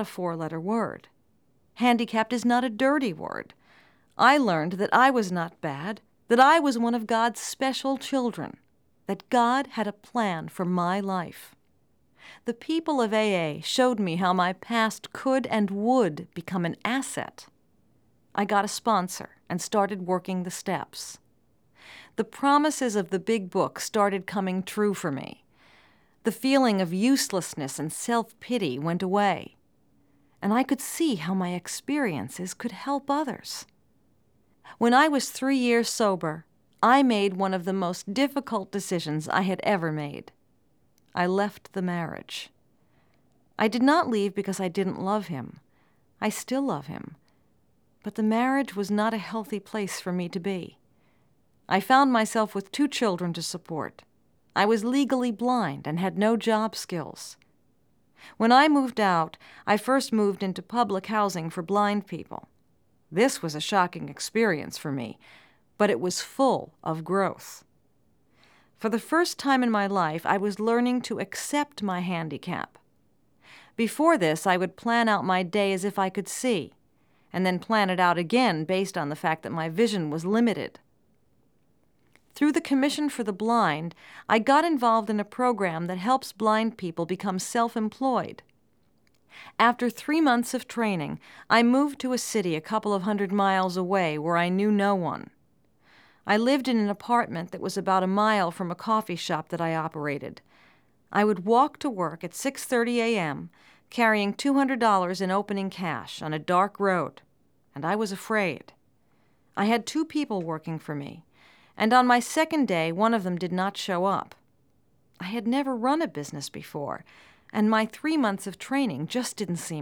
a four-letter word. Handicapped is not a dirty word. I learned that I was not bad, that I was one of God's special children, that God had a plan for my life. The people of AA showed me how my past could and would become an asset. I got a sponsor and started working the steps. The promises of the big book started coming true for me. The feeling of uselessness and self-pity went away, and I could see how my experiences could help others. When I was 3 years sober, I made one of the most difficult decisions I had ever made. I left the marriage. I did not leave because I didn't love him. I still love him. But the marriage was not a healthy place for me to be. I found myself with 2 children to support. I was legally blind and had no job skills. When I moved out, I first moved into public housing for blind people. This was a shocking experience for me, but it was full of growth. For the first time in my life, I was learning to accept my handicap. Before this, I would plan out my day as if I could see, and then plan it out again based on the fact that my vision was limited. Through the Commission for the Blind, I got involved in a program that helps blind people become self-employed. After 3 months of training, I moved to a city a couple of 100 miles away where I knew no one. I lived in an apartment that was about a mile from a coffee shop that I operated. I would walk to work at 6:30 a.m., carrying $200 in opening cash on a dark road, and I was afraid. I had 2 people working for me, and on my second day, one of them did not show up. I had never run a business before, and my 3 months of training just didn't seem